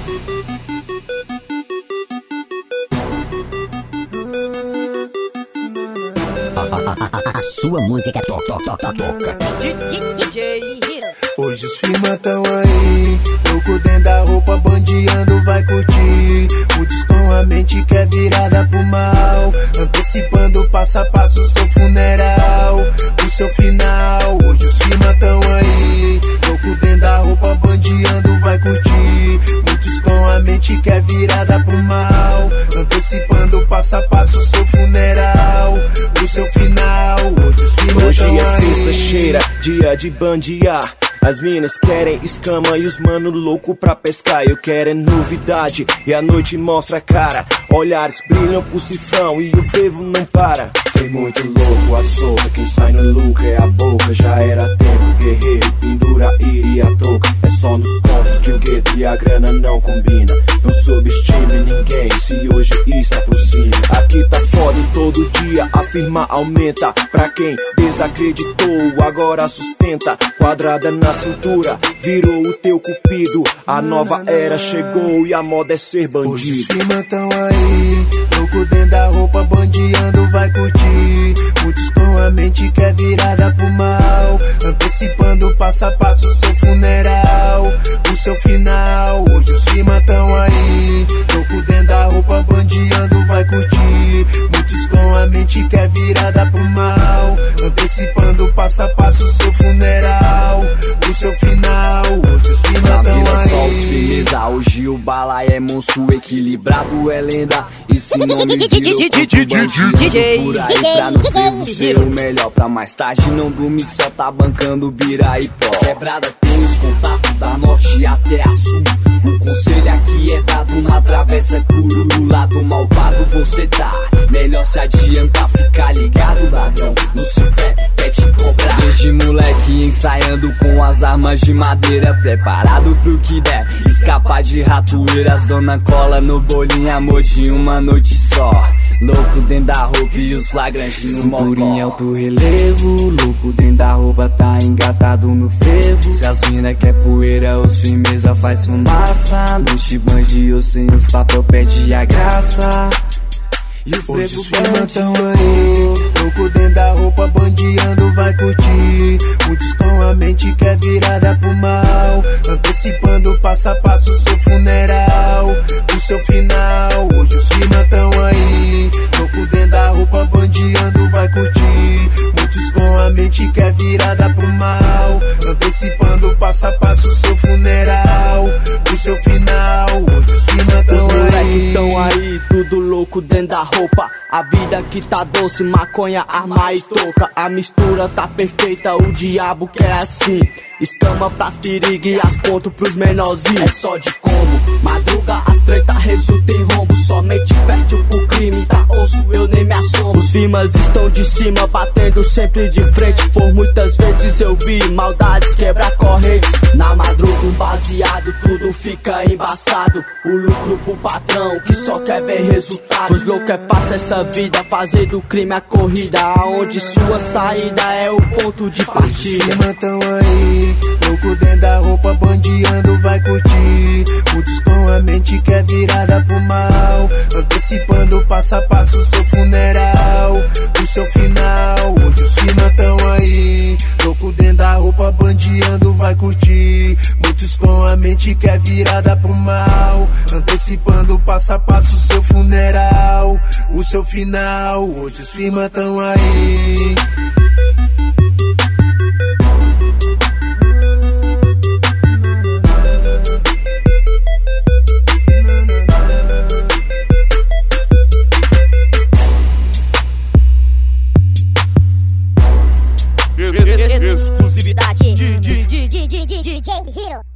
A sua música toca. Hoje os firma tão aí, louco dentro da roupa, bandeando, vai curtir. Muitos com a mente que é virada pro mal, antecipando passo a passo o seu funeral, o seu final. Hoje os firma tão aí, louco dentro da roupa, bandeando, vai curtir. Muitos com a mente que é virada pro mal, antecipando passo a passo o seu funeral, o seu final. Hoje os firma hoje tão é aí. sexta-feira, dia de bandear. As minas querem escama e os mano louco pra pescar. Eu quero é novidade e a noite mostra a cara. Olhares brilham pro cifrão e o frevo não para. Tem muito louco à solta, quem sai no lucro é a boca. Já era tempo, guerreiro, pendura, iria a touca. É só nos contos que o gueto e a grana não combina. Não subestime ninguém se hoje está por cima. Aqui tá foda e todo dia a firma aumenta. Pra quem desacreditou, agora sustenta. Quadrada na cintura, virou o teu cupido. A nova era chegou e a moda é ser bandido. Hoje os firma tão aí, louco dentro da roupa, bandeando, vai curtir. Muitos com a mente que é virada pro mal, antecipando passo a passo o seu funeral, o seu final. Hoje os firma tão aí, louco dentro da roupa, bandeando, vai curtir. Muitos com a mente que é virada pro mal, antecipando passo a passo o seu funeral, o seu final. Hoje os firma tão aí. Só os aí. firmeza, hoje o bala é monstro, equilibrado é lenda. Esse nome virou por aí pra não ter ser o melhor. Pra mais tarde não dormir, só tá bancando bira e pó. Quebrada tem os contatos da norte até a sul. Um conselho aqui é dado, na travessa curu. Do lado malvado você tá, melhor se adiantar, ficar ligado, ladrão. No cifé, quer te cobrar. Desde moleque ensaiando com as armas de madeira, preparado pro que der, escapar de ratoeiras. Dona cola no bolinho, amor de uma noite só. Louco dentro da roupa e os flagrantes no mocó. Cinturinha alto relevo, louco dentro da roupa, tá engatado no frevo. Se as mina quer poeira, os firmeza faz fumaça. Noite bandido sem os papel perde a graça. E o Hoje frevo os firma tão aí, louco dentro da roupa, bandeando, vai curtir. Muitos com a mente que é virada pro mal, antecipando passo a passo o seu funeral, o seu final. Hoje os firma tão aí, louco dentro da roupa, bandeando, vai curtir. Muitos com a mente que é virada pro mal, antecipando passo a passo o seu funeral, o seu final. Hoje os firma tão os moleques aí. tão aí, tudo louco dentro da roupa. A vida que tá doce, maconha, arma e touca. A mistura tá perfeita, o diabo quer assim. Escama pras periga e as pontos pros menorzinhos. É só de combo, madruga as treta resulta em rombo. Somente fértil pro crime, tá osso, eu nem me assombro. Os firmas estão de cima, batendo sempre de frente. Por muitas vezes eu vi maldades quebrar correntes. Na madruga um baseado, tudo fica embaçado. O lucro pro patrão, que só quer ver resultado. Pois louco é fácil essa vida, fazer do crime a corrida, aonde sua saída é o ponto de partida. Os firma tão aí, louco dentro da roupa, bandeando, vai curtir. Muitos com a mente que é virada pro mal, antecipando passo a passo o seu funeral, o seu final. Hoje os firma tão aí, louco dentro da roupa, bandeando, vai curtir. Muitos com a mente que é virada pro mal, antecipando passo a passo o seu funeral, o seu final. Hoje os firma tão aí. Exclusividade DJ Hero.